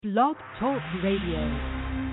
Blog Talk Radio.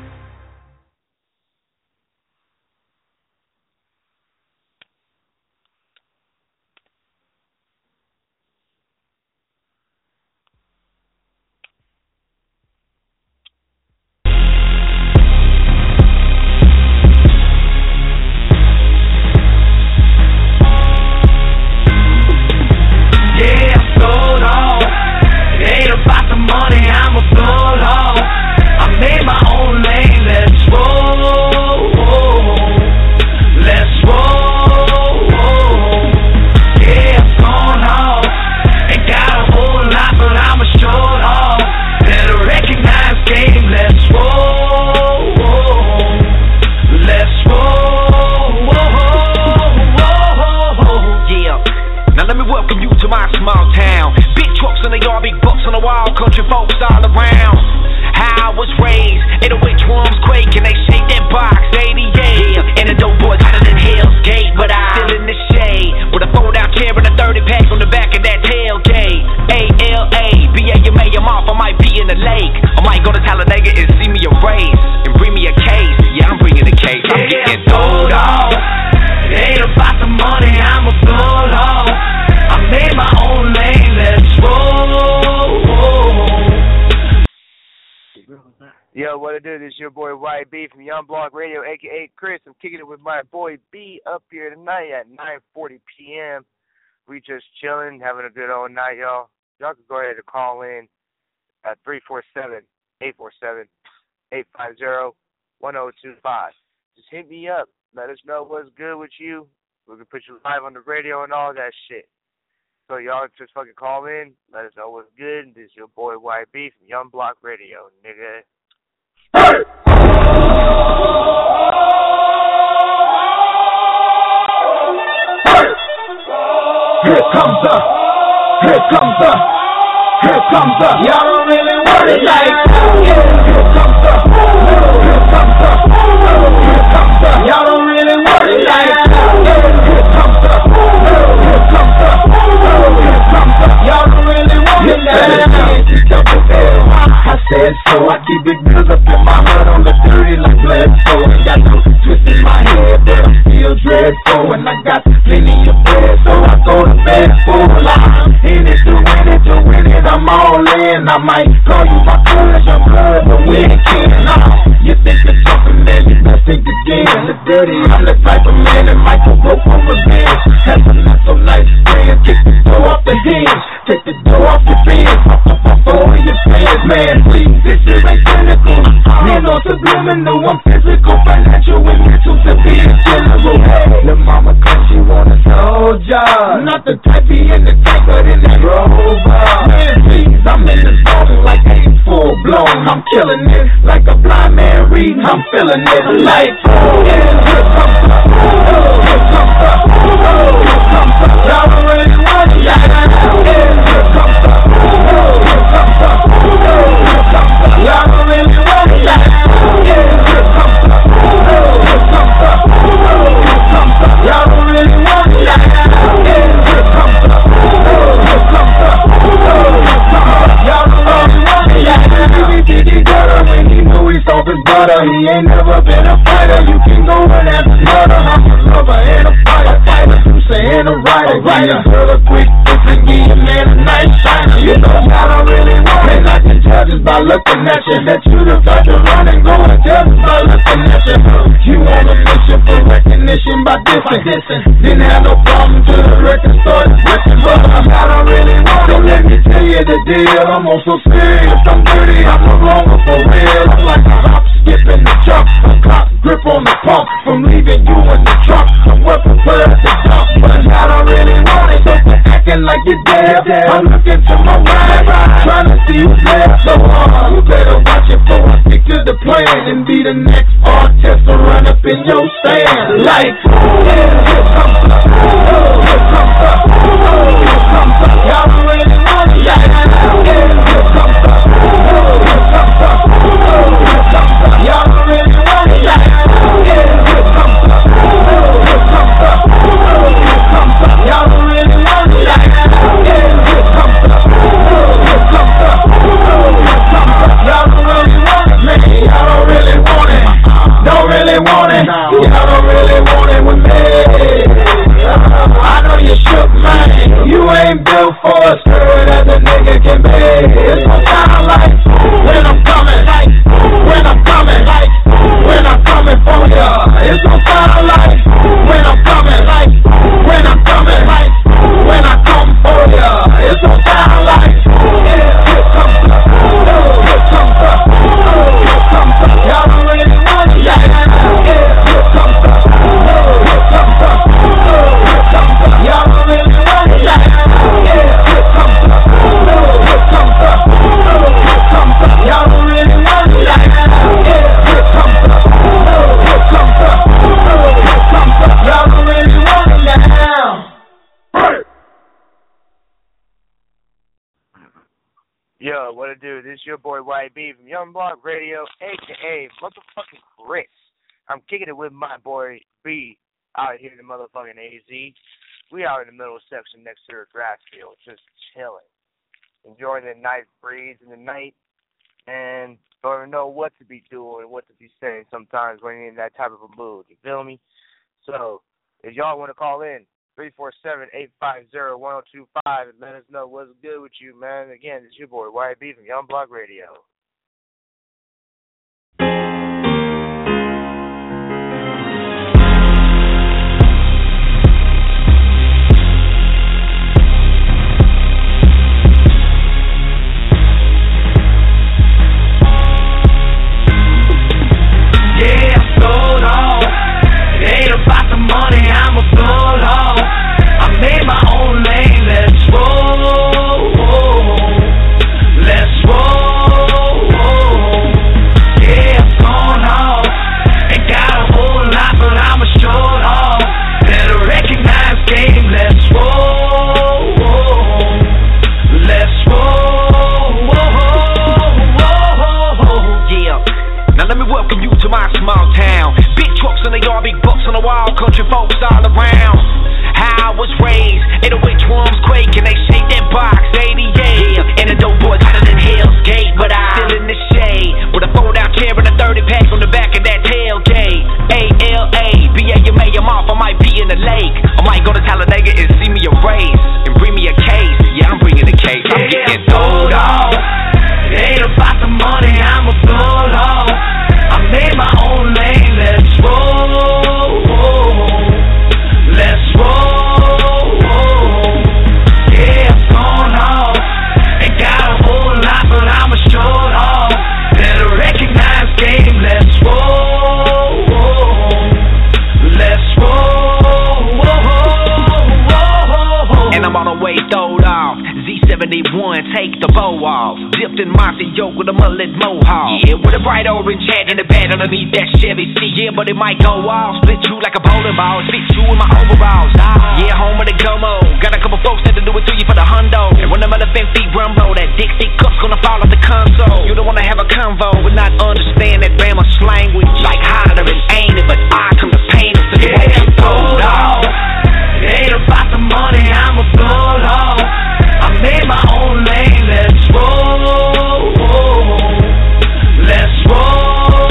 Your boy YB from Young Block Radio, a.k.a. Chris. I'm kicking it with my boy B up here tonight at 9:40 p.m. We just chilling, having a good old night, y'all. Y'all can go ahead and call in at 347-847-850-1025. Just hit me up. Let us know what's good with you. We can put you live on the radio and all that shit. So y'all just fucking call in. Let us know what's good. This is your boy YB from Young Block Radio, nigga. Hey! Here comes the, y'all don't really want it like here comes the, y'all don't really want it like here comes the, y'all don't really want it like I said so, I keep it good up in my heart on the dirty like Bledsoe. Ain't got no twist in my head, but I'm still dreadful. And I got plenty of bread, so I go to bed full. I'm in it to win it, I'm all in. I might call you my cuz, I'm blood, but we ain't kin. You think you're talking, man, you best think again. The dirty, I'm the type of man that might go broke for revenge. Have a not so nice friend, kick the door off the hinge. Take the door off your bed, pop in your pants, man. Please, this shit ain't cynical. Me no subliminal, I'm physical, financial, and mental to be a general. The mama claims she want a soldier, not the type be in the tank, but in the rover. Man, please, I'm in the zone like ain't full blown. I'm killing it like a blind man reading. I'm feeling it like here comes the, y'all already want it. Here comes the, y'all don't really want it. Here comes the, y'all don't really want it. Here comes the, y'all don't really want it. He gutter when he knew he sold his butter. He ain't never been a fighter. You can go and have his mother. I'm a lover and a fighter. You saying a writer. Girl, a quick fix and give your man a nice shiner. You know I don't really want it. I can tell just by looking at you that you the type to run and go and tell just by looking at you. You on a mission for recognition by dissing. Didn't have no problem till the record started ripping. But I don't really want it. So let me tell you the deal. I'm on so serious, I'm dirty, I'm no longer for real. I'm like a hop, skip in the truck, a cop grip on the pump. From leaving you in the truck, I'm well prepared to jump. But I don't really want it. So you're acting like you're dead. I'm looking to my right, trying to see who's there. So you better watch it for I stick to the plan and be the next artist to run up in your stand. Like, here comes the, y'all don't really want it. Here comes the, y'all don't really want it. Here comes the, y'all don't really want it. Here comes the, y'all don't your boy YB from Young Block Radio, a.k.a. motherfucking Chris. I'm kicking it with my boy B out here in the motherfucking AZ. We out in the middle section next to the grass field, just chilling. Enjoying the night breeze in the night, and don't even know what to be doing, what to be saying sometimes when you're in that type of a mood. You feel me? So, if y'all want to call in, 347-850-1025 and let us know what's good with you, man. Again, it's your boy YB from Young Block Radio. But it might go off, split you like a bowling ball, fit you in my overalls. Yeah, home of the gummo. Got a couple folks that do it to you for the hundo. And when them elephant feet rumble, that dick stick cup's gonna fall off the console. You don't wanna have a convo but not understand that Bama language. Like hotter and ain't it, but I come to paint it so you won't get pulled off. It ain't about the money, I'm a bulldog. I made my own lane, let's roll. Let's roll.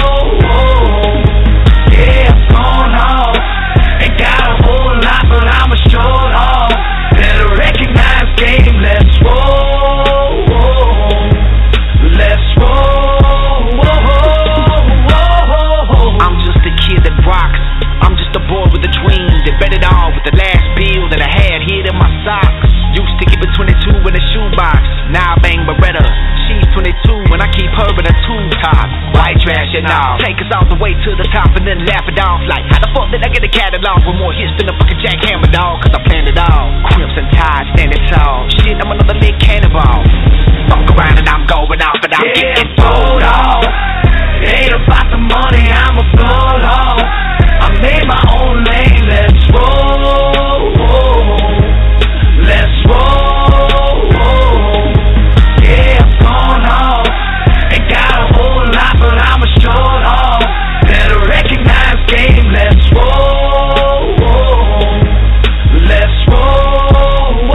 Take us all the way to the top and then laugh it off. Like, how the fuck did I get a catalog with more hits than a fucking jackhammer dog? Cause I planned it all. Crimson Tide, standing tall. Shit, I'm another lit cannonball. Fuck around and I'm going off and I'm getting pulled off. It ain't about the money, I'm a bulldog. I made my own lane, let's roll. Let's roll. Yeah, I'm gone off. Ain't got a whole lot, but I'm a short off. Better recognize game, let's roll. Let's roll.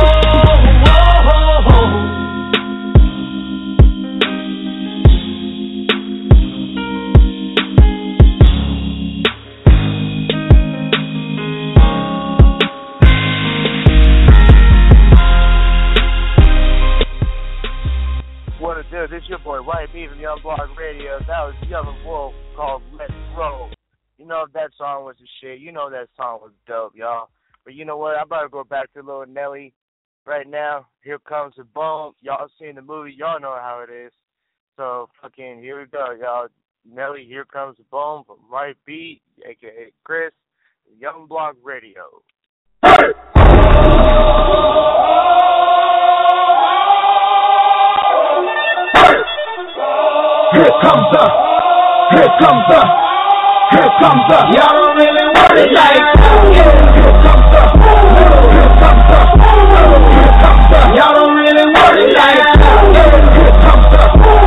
What it do? This your boy YB from Young Block Radio. That was Young Wolf called Let's Roll. You know that song was the shit. You know that song was dope, y'all. But you know what? I'm about to go back to Lil Nelly right now. Here Comes the Boom. Y'all seen the movie. Y'all know how it is. So fucking here we go, y'all. Nelly, Here Comes the Boom from YB, a.k.a. Chris, Young Block Radio. Here comes the, y'all don't really want it like that. Here comes the, y'all don't really want it like that. Here comes the,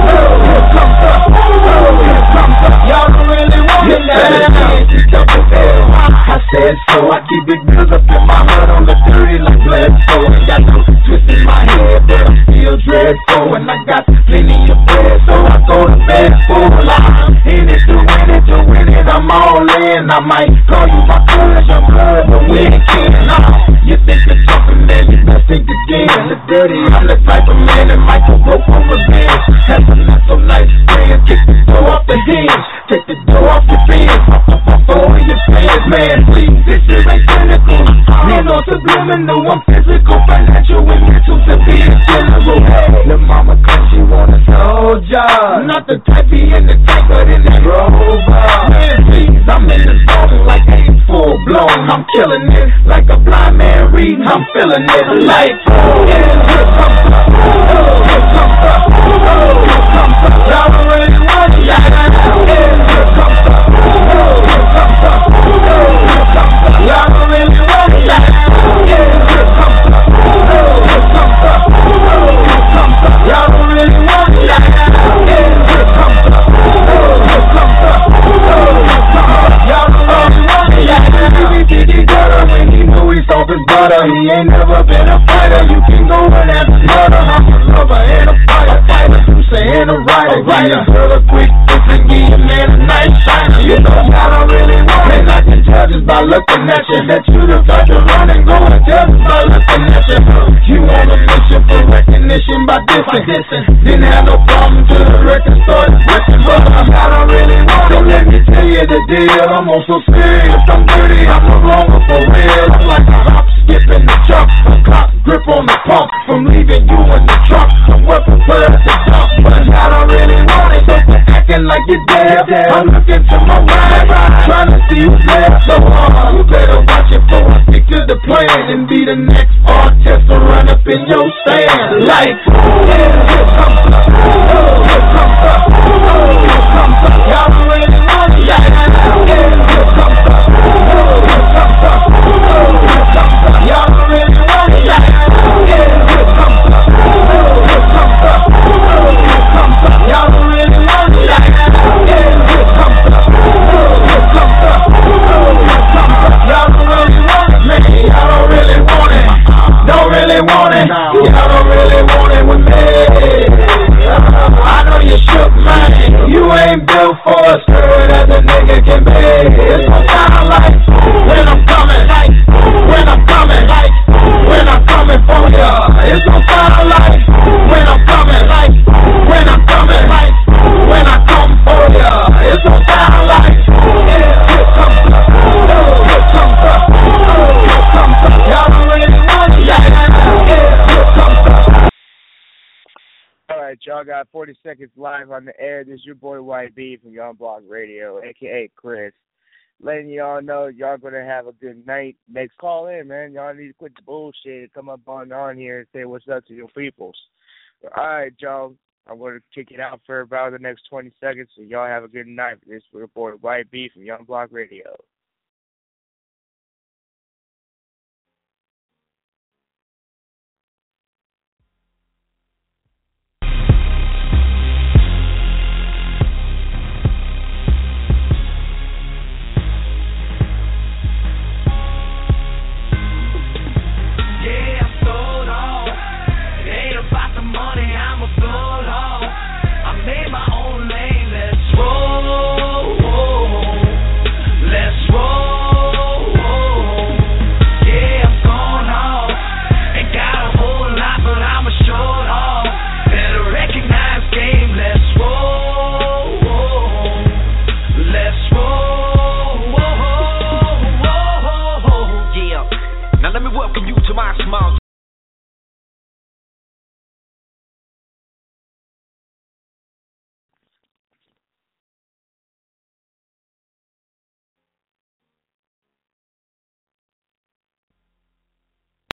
head, so I keep big bills up in my heart on the 30 like Bledsoe. Ain't got no twist in my head, but I'm still dreadful. And I got plenty of bread, so I go to bed full. I'm in it to win it, I'm all in. I might call you my crush, I'm good, but we ain't kidding. You think you're tougher, man, you best think again. The dirty, I'm the type of man that might go broke for revenge. Have some not so nice friends, kick the door off the hinge, take the door off your fence, over your fans, man, please, this shit ain't cynical. Me no subliminal, I'm physical, financial, and mental to be a general. The mama claims she want a soldier, not the type be in the tank, but in that rover. Man, please, I'm in the zone like ain't full blown. I'm killing it like a blind man reading. I'm feeling it like, here comes the, here comes the, here comes the. Y'all already want it, here comes the, here comes the, here comes the. Y'all already want it, here comes the, here comes the, here comes the. Y'all already want it, here comes the, here comes the, here comes the. Y'all already want it, when he knew he sold his butter, he ain't never been a fighter. You can go and have a murder. I'm a lover and a fighter. You saying a writer, give your girl a quick kiss and give your man a nice shiner. You know I don't really want it. I can tell just by looking at you that you the type to run and go and tell just by looking at you. You want a mission for recognition by dissing. Didn't have no problem till the record started ripping. But I don't really want it. So let me tell you the deal. I'm on so serious, I'm dirty, I'm no longer for real. I'm like a hop, skip in the truck, a cop grip on the pump. From leaving you in the truck, I'm well prepared to dump. But I don't really want it, so for acting like you're dead. I'm looking to my right, trying to see who's there. So you better watch it for I stick to the plan and be the next artist to run up in your stand. Like, here comes the, here comes the, here comes the. Y'all already want it, here comes the, here comes the, here comes the. Y'all already want it, here comes the, here comes the, here comes the. Y'all already want it, here comes the, here comes the, here comes the. Y'all don't really want it, man. Y'all don't really want it. Don't really want it. Y'all don't really want it with me. I know you shook, man. You ain't built for a skirt as a nigga can be. It's my time like when I'm coming, like when I'm coming, like when I'm coming for ya. It's my time like when I'm coming, like when I'm coming, like when I come for ya. It's my time like here comes the, here comes the, here comes the. Y'all don't really want it, here comes the. All right, y'all got 40 seconds live on the air. This is your boy YB from Young Block Radio, a.k.a. Chris. Letting y'all know y'all going to have a good night. Next call in, man. Y'all need to quit the bullshit and come up on here and say what's up to your peoples. All right, y'all. I'm going to kick it out for about the next 20 seconds, so y'all have a good night. This is your boy YB from Young Block Radio.